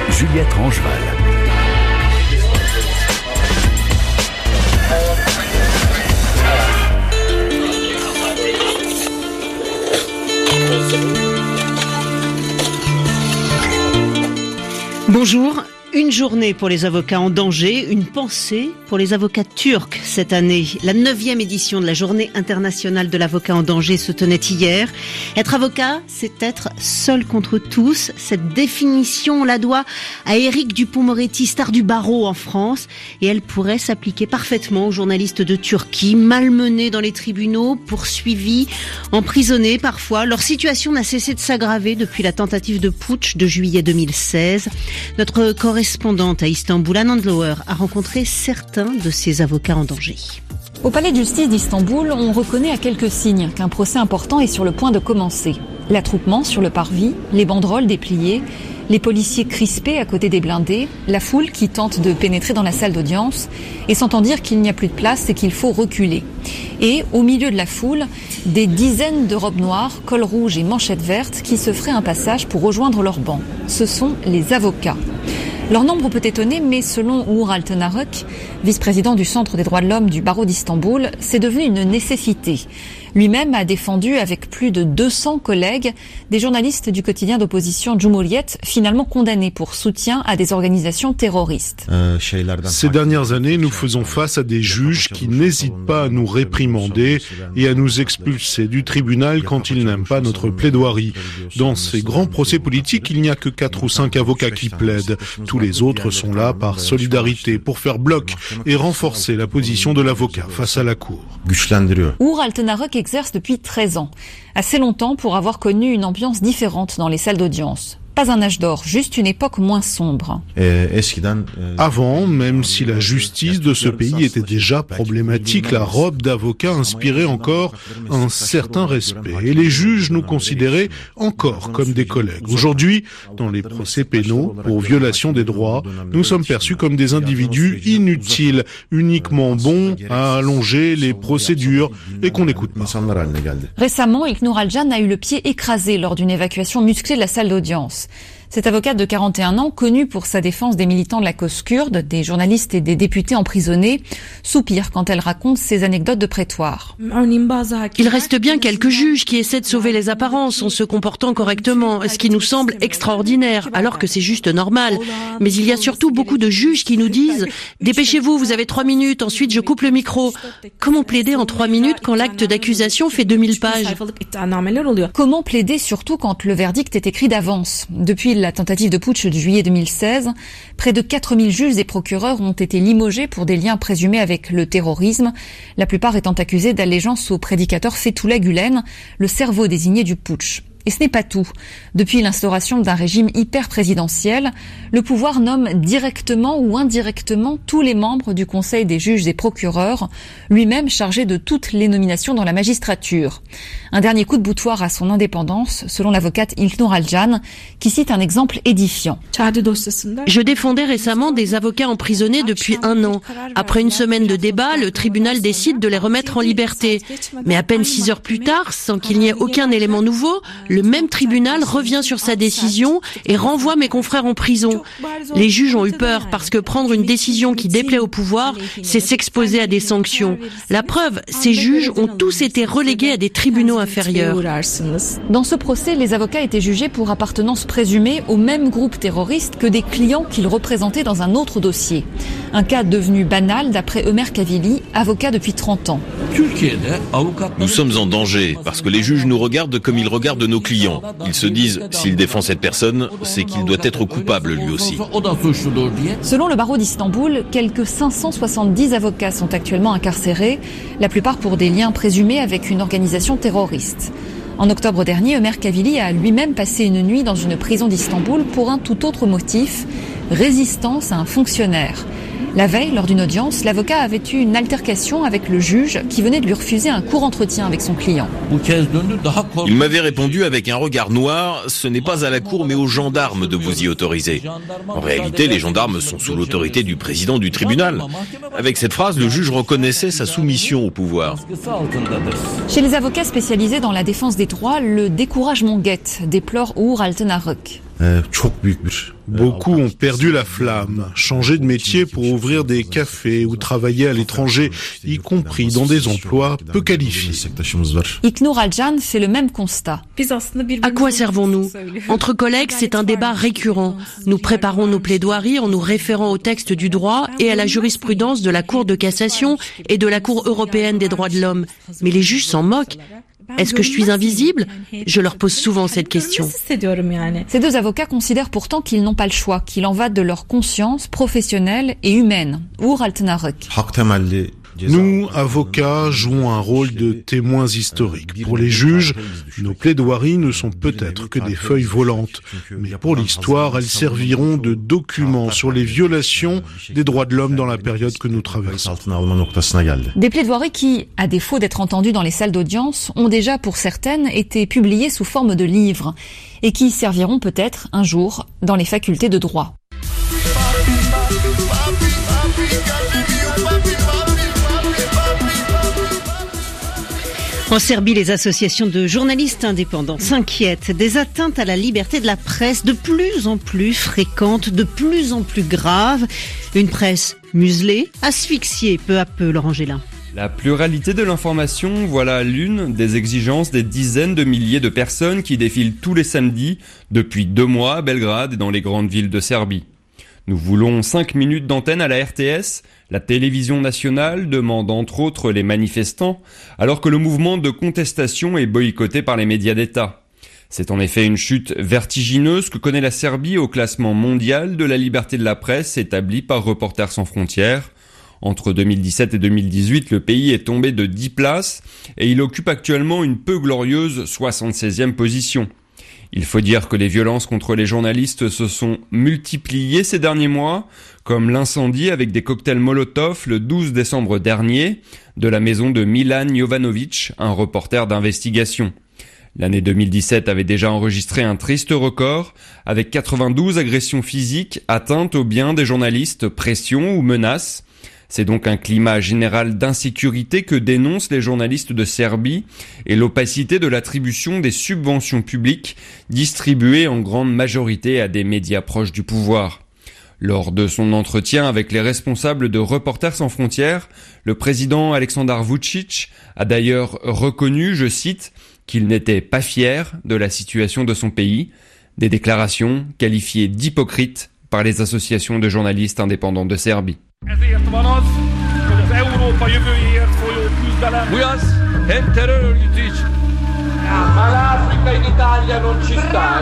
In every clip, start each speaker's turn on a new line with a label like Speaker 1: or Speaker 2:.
Speaker 1: Juliette Rangeval.
Speaker 2: Bonjour. Une journée pour les avocats en danger, une pensée pour les avocats turcs cette année. La 9e édition de la Journée internationale de l'avocat en danger se tenait hier. Être avocat, c'est être seul contre tous. Cette définition, on la doit à Éric Dupond-Moretti, star du barreau en France. Et elle pourrait s'appliquer parfaitement aux journalistes de Turquie, malmenés dans les tribunaux, poursuivis, emprisonnés parfois. Leur situation n'a cessé de s'aggraver depuis la tentative de putsch de juillet 2016. Notre correspondante à Istanbul, Anne Andlauer, a rencontré certains de ces avocats en danger.
Speaker 3: Au palais de justice d'Istanbul, on reconnaît à quelques signes qu'un procès important est sur le point de commencer. L'attroupement sur le parvis, les banderoles dépliées, les policiers crispés à côté des blindés, la foule qui tente de pénétrer dans la salle d'audience et s'entend dire qu'il n'y a plus de place et qu'il faut reculer. Et au milieu de la foule, des dizaines de robes noires, col rouge et manchettes vertes qui se feraient un passage pour rejoindre leur banc. Ce sont les avocats. Leur nombre peut étonner, mais selon Uğur Altınerök, vice-président du Centre des droits de l'homme du barreau d'Istanbul, c'est devenu une nécessité. Lui-même a défendu avec plus de 200 collègues des journalistes du quotidien d'opposition Cumhuriyet, finalement condamnés pour soutien à des organisations terroristes.
Speaker 4: Ces dernières années, nous faisons face à des juges qui n'hésitent pas à nous réprimander et à nous expulser du tribunal quand ils n'aiment pas notre plaidoirie. Dans ces grands procès politiques, il n'y a que 4 ou 5 avocats qui plaident. Tous les autres sont là par solidarité, pour faire bloc et renforcer la position de l'avocat face à la cour.
Speaker 3: Uğur Altınerök exerce depuis 13 ans, assez longtemps pour avoir connu une ambiance différente dans les salles d'audience. Pas un âge d'or, juste une époque moins sombre.
Speaker 4: Avant, même si la justice de ce pays était déjà problématique, la robe d'avocat inspirait encore un certain respect. Et les juges nous considéraient encore comme des collègues. Aujourd'hui, dans les procès pénaux, pour violation des droits, nous sommes perçus comme des individus inutiles, uniquement bons à allonger les procédures et qu'on n'écoute pas.
Speaker 3: Récemment, İlknur Alcan a eu le pied écrasé lors d'une évacuation musclée de la salle d'audience. Cette avocate de 41 ans, connue pour sa défense des militants de la cause kurde, des journalistes et des députés emprisonnés, soupire quand elle raconte ses anecdotes de prétoire.
Speaker 5: Il reste bien quelques juges qui essaient de sauver les apparences en se comportant correctement, ce qui nous semble extraordinaire, alors que c'est juste normal. Mais il y a surtout beaucoup de juges qui nous disent « Dépêchez-vous, vous avez 3 minutes, ensuite je coupe le micro ». Comment plaider en 3 minutes quand l'acte d'accusation fait 2000 pages ?
Speaker 3: Comment plaider surtout quand le verdict est écrit d'avance ? Depuis la tentative de putsch de juillet 2016, près de 4000 juges et procureurs ont été limogés pour des liens présumés avec le terrorisme, la plupart étant accusés d'allégeance au prédicateur Fethullah Gülen, le cerveau désigné du putsch. Et ce n'est pas tout. Depuis l'instauration d'un régime hyper-présidentiel, le pouvoir nomme directement ou indirectement tous les membres du Conseil des juges et procureurs, lui-même chargé de toutes les nominations dans la magistrature. Un dernier coup de boutoir à son indépendance, selon l'avocate İlknur Alcan, qui cite un exemple édifiant.
Speaker 5: Je défendais récemment des avocats emprisonnés depuis 1 an. Après une semaine de débat, le tribunal décide de les remettre en liberté. Mais à peine 6 heures plus tard, sans qu'il n'y ait aucun élément nouveau, le même tribunal revient sur sa décision et renvoie mes confrères en prison. Les juges ont eu peur parce que prendre une décision qui déplaît au pouvoir, c'est s'exposer à des sanctions. La preuve, ces juges ont tous été relégués à des tribunaux inférieurs.
Speaker 3: Dans ce procès, les avocats étaient jugés pour appartenance présumée au même groupe terroriste que des clients qu'ils représentaient dans un autre dossier. Un cas devenu banal d'après Ömer Kavili, avocat depuis 30 ans.
Speaker 6: Nous sommes en danger parce que les juges nous regardent comme ils regardent nos clients. Ils se disent, s'il défend cette personne, c'est qu'il doit être coupable lui aussi.
Speaker 3: Selon le barreau d'Istanbul, quelques 570 avocats sont actuellement incarcérés, la plupart pour des liens présumés avec une organisation terroriste. En octobre dernier, Ömer Kavili a lui-même passé une nuit dans une prison d'Istanbul pour un tout autre motif, résistance à un fonctionnaire. La veille, lors d'une audience, l'avocat avait eu une altercation avec le juge qui venait de lui refuser un court entretien avec son client.
Speaker 6: Il m'avait répondu avec un regard noir, ce n'est pas à la cour mais aux gendarmes de vous y autoriser. En réalité, les gendarmes sont sous l'autorité du président du tribunal. Avec cette phrase, le juge reconnaissait sa soumission au pouvoir.
Speaker 3: Chez les avocats spécialisés dans la défense des droits, le découragement guette, déplore Uğur Altınerök.
Speaker 4: Beaucoup ont perdu la flamme, changé de métier pour ouvrir des cafés ou travailler à l'étranger, y compris dans des emplois peu qualifiés.
Speaker 3: Iknour Aljan fait le même constat.
Speaker 5: À quoi servons-nous ? Entre collègues, c'est un débat récurrent. Nous préparons nos plaidoiries en nous référant au texte du droit et à la jurisprudence de la Cour de cassation et de la Cour européenne des droits de l'homme. Mais les juges s'en moquent. Est-ce que je suis invisible ? Je leur pose souvent cette question.
Speaker 3: Ces deux avocats considèrent pourtant qu'ils n'ont pas le choix, qu'il en va de leur conscience professionnelle et humaine. Uğur Altınarık.
Speaker 4: Nous, avocats, jouons un rôle de témoins historiques. Pour les juges, nos plaidoiries ne sont peut-être que des feuilles volantes. Mais pour l'histoire, elles serviront de documents sur les violations des droits de l'homme dans la période que nous traversons.
Speaker 3: Des plaidoiries qui, à défaut d'être entendues dans les salles d'audience, ont déjà, pour certaines, été publiées sous forme de livres et qui serviront peut-être un jour dans les facultés de droit.
Speaker 2: En Serbie, les associations de journalistes indépendants s'inquiètent des atteintes à la liberté de la presse de plus en plus fréquentes, de plus en plus graves. Une presse muselée, asphyxiée peu à peu, Laurent Gélin.
Speaker 1: La pluralité de l'information, voilà l'une des exigences des dizaines de milliers de personnes qui défilent tous les samedis depuis 2 mois à Belgrade et dans les grandes villes de Serbie. Nous voulons 5 minutes d'antenne à la RTS. La télévision nationale demande entre autres les manifestants, alors que le mouvement de contestation est boycotté par les médias d'État. C'est en effet une chute vertigineuse que connaît la Serbie au classement mondial de la liberté de la presse établi par Reporters sans frontières. Entre 2017 et 2018, le pays est tombé de 10 places et il occupe actuellement une peu glorieuse 76e position. Il faut dire que les violences contre les journalistes se sont multipliées ces derniers mois, comme l'incendie avec des cocktails Molotov le 12 décembre dernier de la maison de Milan Jovanović, un reporter d'investigation. L'année 2017 avait déjà enregistré un triste record, avec 92 agressions physiques, atteintes aux biens des journalistes, pressions ou menaces. C'est donc un climat général d'insécurité que dénoncent les journalistes de Serbie et l'opacité de l'attribution des subventions publiques distribuées en grande majorité à des médias proches du pouvoir. Lors de son entretien avec les responsables de Reporters sans frontières, le président Aleksandar Vučić a d'ailleurs reconnu, je cite, qu'il n'était pas fier de la situation de son pays, des déclarations qualifiées d'hypocrites par les associations de journalistes indépendants de Serbie.
Speaker 7: Ezért van az, hogy az Európa jövőjéért folyó küzdelem. Bu yaz hem terör örgütü için. Ma l'Africa in Italia non ci sta.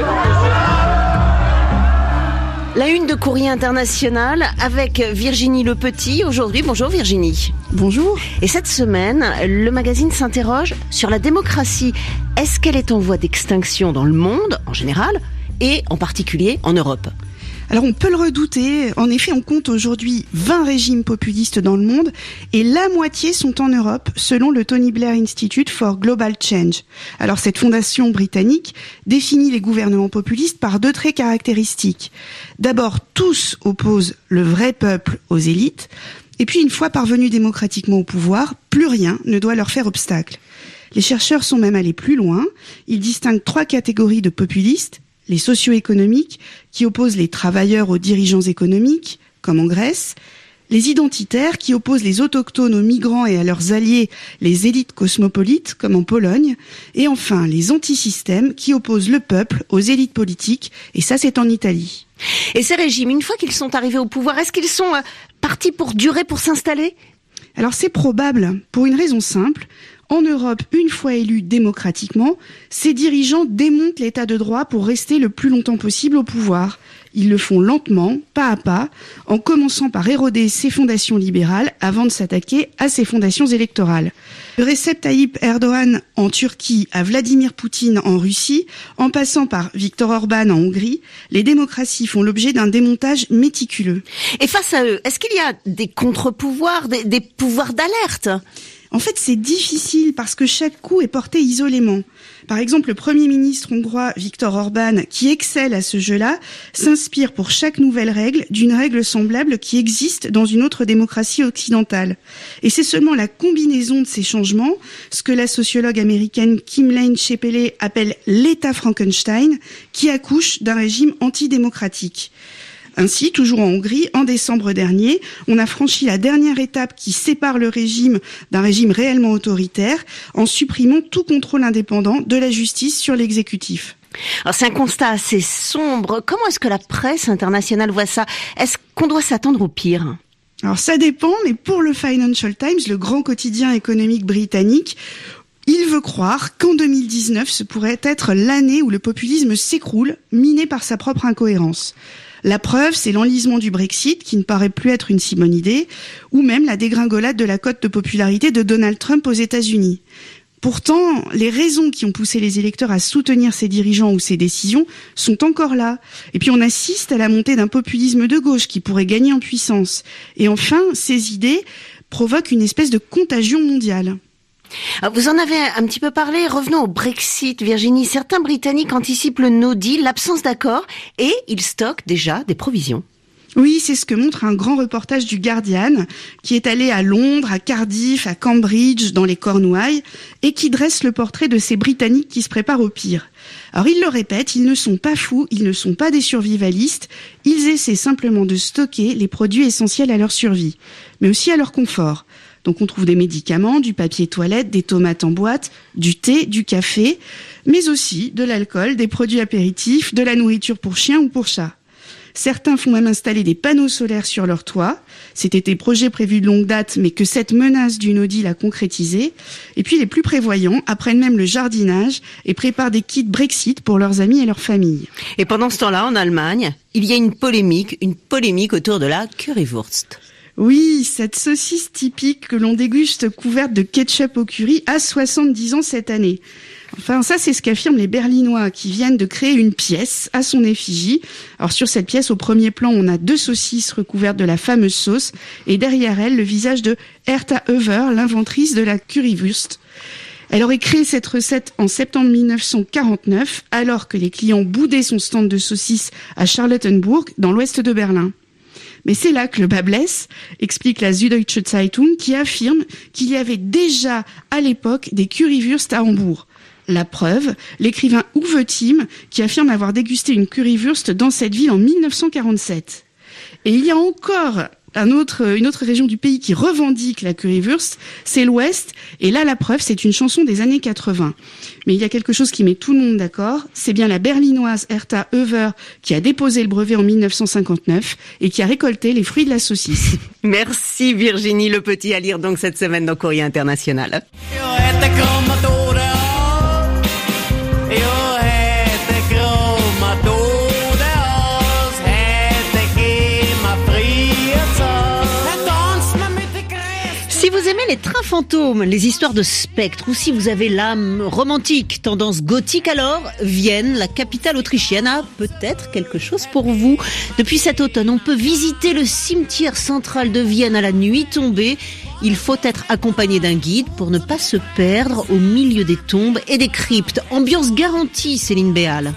Speaker 2: La une de Courrier International avec Virginie Lepetit aujourd'hui. Bonjour Virginie.
Speaker 8: Bonjour.
Speaker 2: Et cette semaine, le magazine s'interroge sur la démocratie. Est-ce qu'elle est en voie d'extinction dans le monde en général et en particulier en Europe ?
Speaker 8: Alors on peut le redouter, en effet on compte aujourd'hui 20 régimes populistes dans le monde et la moitié sont en Europe selon le Tony Blair Institute for Global Change. Alors cette fondation britannique définit les gouvernements populistes par 2 traits caractéristiques. D'abord, tous opposent le vrai peuple aux élites et puis une fois parvenus démocratiquement au pouvoir, plus rien ne doit leur faire obstacle. Les chercheurs sont même allés plus loin, ils distinguent 3 catégories de populistes. Les socio-économiques, qui opposent les travailleurs aux dirigeants économiques, comme en Grèce, les identitaires, qui opposent les autochtones aux migrants et à leurs alliés, les élites cosmopolites, comme en Pologne, et enfin les antisystèmes, qui opposent le peuple aux élites politiques, et ça c'est en Italie.
Speaker 2: Et ces régimes, une fois qu'ils sont arrivés au pouvoir, est-ce qu'ils sont partis pour durer, pour s'installer ?
Speaker 8: Alors c'est probable, pour une raison simple. En Europe, une fois élus démocratiquement, ces dirigeants démontent l'état de droit pour rester le plus longtemps possible au pouvoir. Ils le font lentement, pas à pas, en commençant par éroder ses fondations libérales avant de s'attaquer à ses fondations électorales. De Recep Tayyip Erdogan en Turquie à Vladimir Poutine en Russie, en passant par Viktor Orban en Hongrie, les démocraties font l'objet d'un démontage méticuleux.
Speaker 2: Et face à eux, est-ce qu'il y a des contre-pouvoirs, des pouvoirs d'alerte ?
Speaker 8: En fait, c'est difficile parce que chaque coup est porté isolément. Par exemple, le Premier ministre hongrois Viktor Orban, qui excelle à ce jeu-là, s'inspire pour chaque nouvelle règle d'une règle semblable qui existe dans une autre démocratie occidentale. Et c'est seulement la combinaison de ces changements, ce que la sociologue américaine Kim Lane-Shepele appelle l'État Frankenstein, qui accouche d'un régime antidémocratique. Ainsi, toujours en Hongrie, en décembre dernier, on a franchi la dernière étape qui sépare le régime d'un régime réellement autoritaire en supprimant tout contrôle indépendant de la justice sur l'exécutif.
Speaker 2: Alors c'est un constat assez sombre. Comment est-ce que la presse internationale voit ça ? Est-ce qu'on doit s'attendre au pire ?
Speaker 8: Alors ça dépend, mais pour le Financial Times, le grand quotidien économique britannique, il veut croire qu'en 2019, ce pourrait être l'année où le populisme s'écroule, miné par sa propre incohérence. La preuve, c'est l'enlisement du Brexit, qui ne paraît plus être une si bonne idée, ou même la dégringolade de la cote de popularité de Donald Trump aux États-Unis. Pourtant, les raisons qui ont poussé les électeurs à soutenir ces dirigeants ou ces décisions sont encore là. Et puis on assiste à la montée d'un populisme de gauche qui pourrait gagner en puissance. Et enfin, ces idées provoquent une espèce de contagion mondiale.
Speaker 2: Vous en avez un petit peu parlé, revenons au Brexit, Virginie. Certains Britanniques anticipent le no deal, l'absence d'accord, et ils stockent déjà des provisions.
Speaker 8: Oui, c'est ce que montre un grand reportage du Guardian, qui est allé à Londres, à Cardiff, à Cambridge, dans les Cornouailles, et qui dresse le portrait de ces Britanniques qui se préparent au pire. Alors ils le répètent, ils ne sont pas fous, ils ne sont pas des survivalistes, ils essaient simplement de stocker les produits essentiels à leur survie, mais aussi à leur confort. Donc on trouve des médicaments, du papier toilette, des tomates en boîte, du thé, du café, mais aussi de l'alcool, des produits apéritifs, de la nourriture pour chiens ou pour chats. Certains font même installer des panneaux solaires sur leur toit. C'était des projets prévus de longue date, mais que cette menace du no deal a concrétisé. Et puis les plus prévoyants apprennent même le jardinage et préparent des kits Brexit pour leurs amis et leurs familles.
Speaker 2: Et pendant ce temps-là, en Allemagne, il y a une polémique autour de la currywurst.
Speaker 8: Oui, cette saucisse typique que l'on déguste couverte de ketchup au curry a 70 ans cette année. Enfin, ça, c'est ce qu'affirment les Berlinois qui viennent de créer une pièce à son effigie. Alors, sur cette pièce, au premier plan, on a 2 saucisses recouvertes de la fameuse sauce et derrière elle, le visage de Herta Höver, l'inventrice de la currywurst. Elle aurait créé cette recette en septembre 1949, alors que les clients boudaient son stand de saucisses à Charlottenburg, dans l'ouest de Berlin. Mais c'est là que le bas blesse, explique la Süddeutsche Zeitung, qui affirme qu'il y avait déjà à l'époque des currywurst à Hambourg. La preuve, l'écrivain Uwe Timm, qui affirme avoir dégusté une currywurst dans cette ville en 1947. Et il y a encore une autre région du pays qui revendique la currywurst, c'est l'Ouest, et là la preuve, c'est une chanson des années 80. Mais il y a quelque chose qui met tout le monde d'accord, c'est bien la berlinoise Herta Höver qui a déposé le brevet en 1959 et qui a récolté les fruits de la saucisse.
Speaker 2: Merci Virginie Le Petit, à lire donc cette semaine dans Courrier International. Si vous aimez les trains fantômes, les histoires de spectres, ou si vous avez l'âme romantique, tendance gothique, alors Vienne, la capitale autrichienne, a peut-être quelque chose pour vous. Depuis cet automne, on peut visiter le cimetière central de Vienne à la nuit tombée. Il faut être accompagné d'un guide pour ne pas se perdre au milieu des tombes et des cryptes. Ambiance garantie, Céline Béal.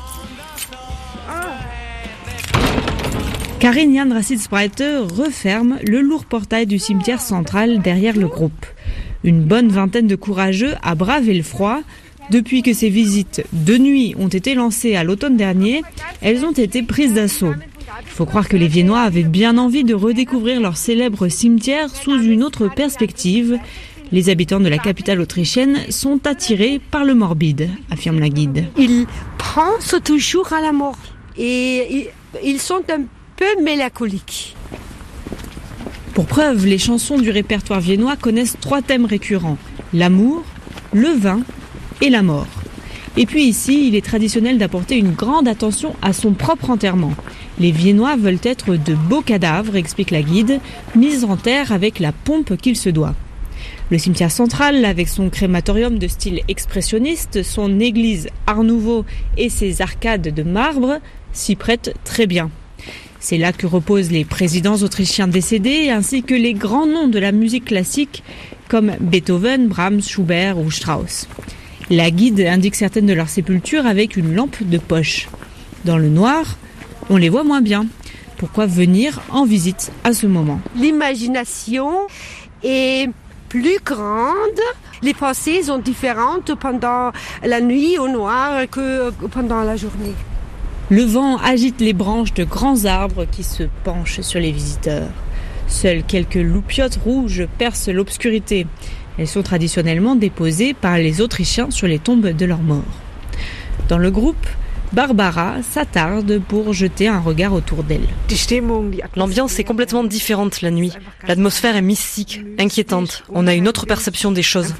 Speaker 9: Karin Jan Racidsbreite referme le lourd portail du cimetière central derrière le groupe. Une bonne vingtaine de courageux a bravé le froid. Depuis que ces visites de nuit ont été lancées à l'automne dernier, elles ont été prises d'assaut. Il faut croire que les Viennois avaient bien envie de redécouvrir leur célèbre cimetière sous une autre perspective. Les habitants de la capitale autrichienne sont attirés par le morbide, affirme la guide.
Speaker 10: Ils pensent toujours à la mort et ils sont un peu mélancoliques.
Speaker 9: Pour preuve, les chansons du répertoire viennois connaissent 3 thèmes récurrents: l'amour, le vin et la mort. Et puis ici, il est traditionnel d'apporter une grande attention à son propre enterrement. Les Viennois veulent être de beaux cadavres, explique la guide, mis en terre avec la pompe qu'il se doit. Le cimetière central, avec son crématorium de style expressionniste, son église Art Nouveau et ses arcades de marbre, s'y prêtent très bien. C'est là que reposent les présidents autrichiens décédés ainsi que les grands noms de la musique classique comme Beethoven, Brahms, Schubert ou Strauss. La guide indique certaines de leurs sépultures avec une lampe de poche. Dans le noir, on les voit moins bien. Pourquoi venir en visite à ce moment ?
Speaker 10: L'imagination est plus grande. Les pensées sont différentes pendant la nuit au noir que pendant la journée.
Speaker 9: Le vent agite les branches de grands arbres qui se penchent sur les visiteurs. Seules quelques loupiotes rouges percent l'obscurité. Elles sont traditionnellement déposées par les Autrichiens sur les tombes de leurs morts. Dans le groupe, Barbara s'attarde pour jeter un regard autour d'elle.
Speaker 11: L'ambiance est complètement différente la nuit. L'atmosphère est mystique, inquiétante. On a une autre perception des choses.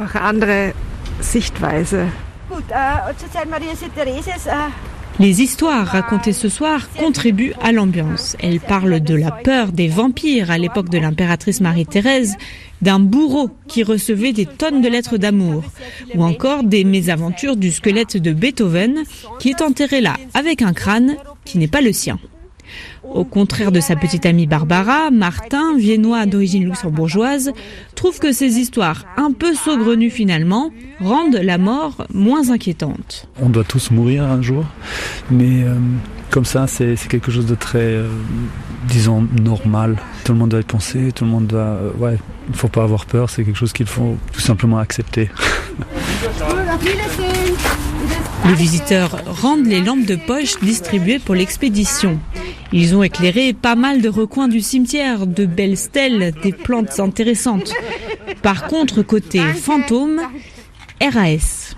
Speaker 9: Les histoires racontées ce soir contribuent à l'ambiance. Elles parlent de la peur des vampires à l'époque de l'impératrice Marie-Thérèse, d'un bourreau qui recevait des tonnes de lettres d'amour, ou encore des mésaventures du squelette de Beethoven qui est enterré là avec un crâne qui n'est pas le sien. Au contraire de sa petite amie Barbara, Martin, viennois d'origine luxembourgeoise, trouve que ces histoires un peu saugrenues finalement rendent la mort moins inquiétante.
Speaker 12: On doit tous mourir un jour, mais comme ça c'est quelque chose de très, disons, normal. Tout le monde doit être pensé, tout le monde doit... il ne faut pas avoir peur, c'est quelque chose qu'il faut tout simplement accepter.
Speaker 9: Les visiteurs rendent les lampes de poche distribuées pour l'expédition. Ils ont éclairé pas mal de recoins du cimetière, de belles stèles, des plantes intéressantes. Par contre, côté fantôme, RAS.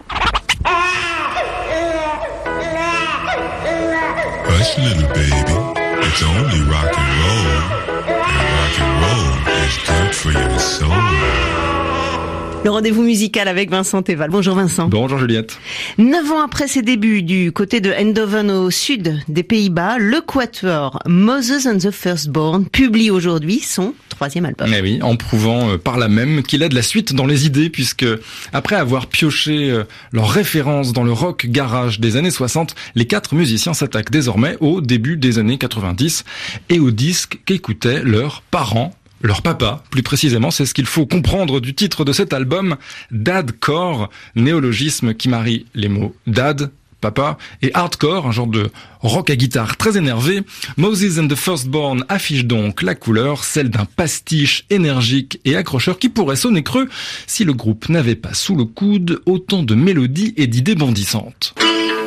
Speaker 13: Hush little baby, it's only rock and roll. And rock and roll is good for your soul.
Speaker 2: Le rendez-vous musical avec Vincent Teval. Bonjour Vincent.
Speaker 14: Bonjour Juliette.
Speaker 2: 9 ans après ses débuts du côté de Eindhoven au sud des Pays-Bas, le quatuor Moses and the Firstborn publie aujourd'hui son 3e album.
Speaker 14: Eh oui, en prouvant par là même qu'il a de la suite dans les idées, puisque après avoir pioché leurs références dans le rock garage des années 60, les 4 musiciens s'attaquent désormais au début des années 90 et aux disques qu'écoutaient leurs parents. Leur papa, plus précisément, c'est ce qu'il faut comprendre du titre de cet album, Dadcore, néologisme qui marie les mots dad, papa, et hardcore, un genre de rock à guitare très énervé. Moses and the Firstborn affiche donc la couleur, celle d'un pastiche énergique et accrocheur qui pourrait sonner creux si le groupe n'avait pas sous le coude autant de mélodies et d'idées bondissantes.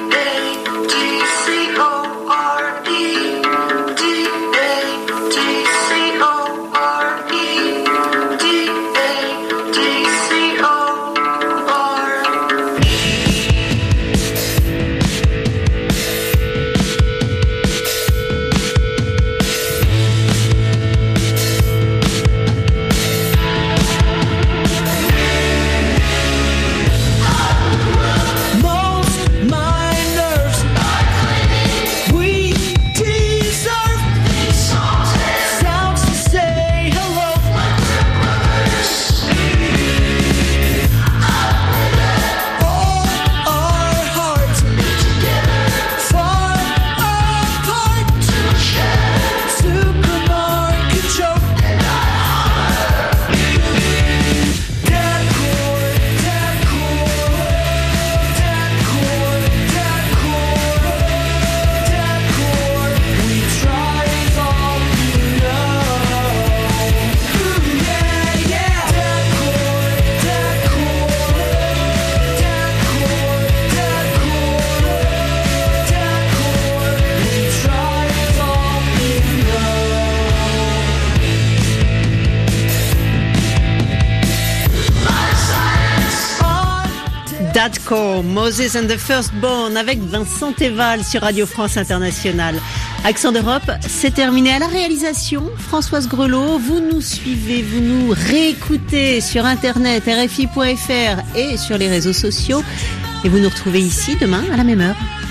Speaker 2: Dadcore, Moses and the Firstborn avec Vincent Teval sur Radio France Internationale. Accent d'Europe, c'est terminé. À la réalisation, Françoise Grelot. Vous nous suivez, vous nous réécoutez sur Internet, RFI.fr et sur les réseaux sociaux. Et vous nous retrouvez ici demain à la même heure.